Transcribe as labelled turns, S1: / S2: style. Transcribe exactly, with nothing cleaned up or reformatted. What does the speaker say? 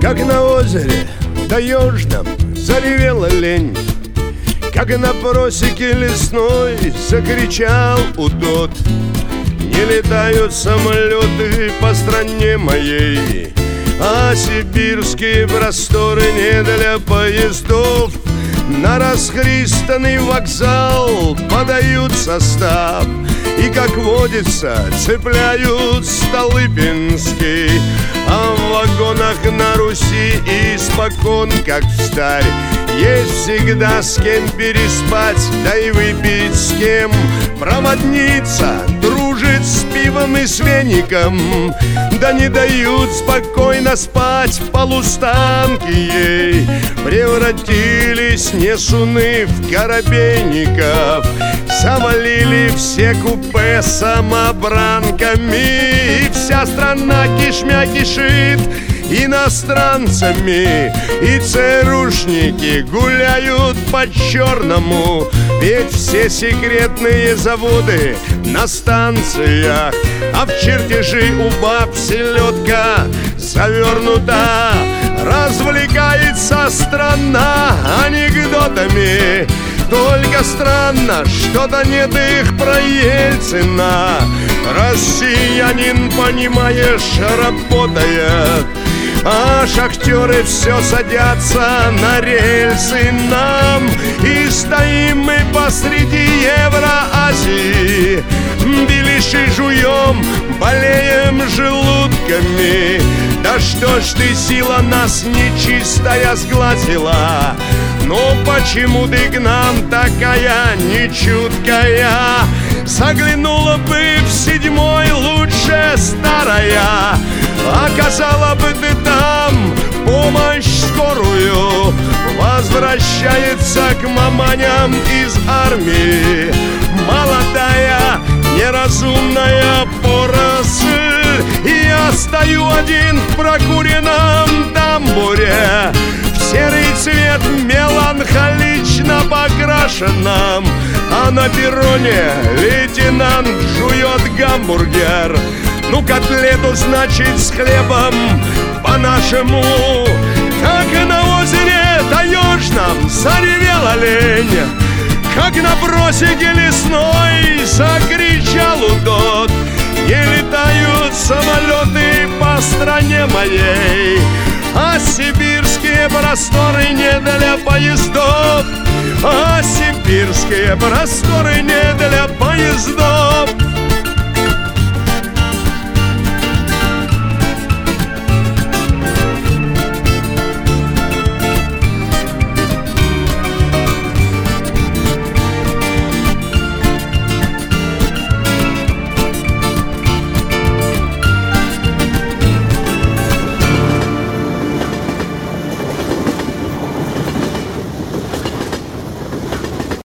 S1: Как на озере таежном заревела лень, как на просеке лесной закричал удод. Не летают самолеты по стране моей, а сибирские просторы не для поездов. На расхристанный вокзал подают состав, и, как водится, цепляют Столыпинский. А в вагонах на Руси испокон, как встарь, есть всегда с кем переспать, да и выпить с кем. Проводница дружит с пивом и с веником, да не дают спокойно спать полустанки ей. Превратились несуны в коробейников, завалили все купе самобранками, и вся страна кишмя кишит иностранцами, и ЦРУшники гуляют по-черному. Ведь все секретные заводы на станциях, а в чертежи у баб селедка завернута. Развлекается страна анекдотами, только странно, что-то нет их про Ельцина. Россиянин, понимаешь, работает, а шахтеры все садятся на рельсы нам. И стоим мы посреди Евроазии, беляши жуем, болеем желудками. Да что ж ты, сила, нас нечистая сглазила? Но почему ты к нам такая нечуткая? Заглянула бы в седьмой лучше старая, оказала бы ты там помощь скорую. Возвращается к маманям из армии молодая неразумная поросль. И я стою один в прокуренном тамбуре, в серый цвет меланхолично покрашенном, а на перроне лейтенант жует гамбургер. Ну, котлету, значит, с хлебом по-нашему. Как на озере таежном заревела лень, как на просеке лесной закричал удод. Не летают самолеты по стране моей, а сибирские просторы не для поездов, а сибирские просторы не для поездов.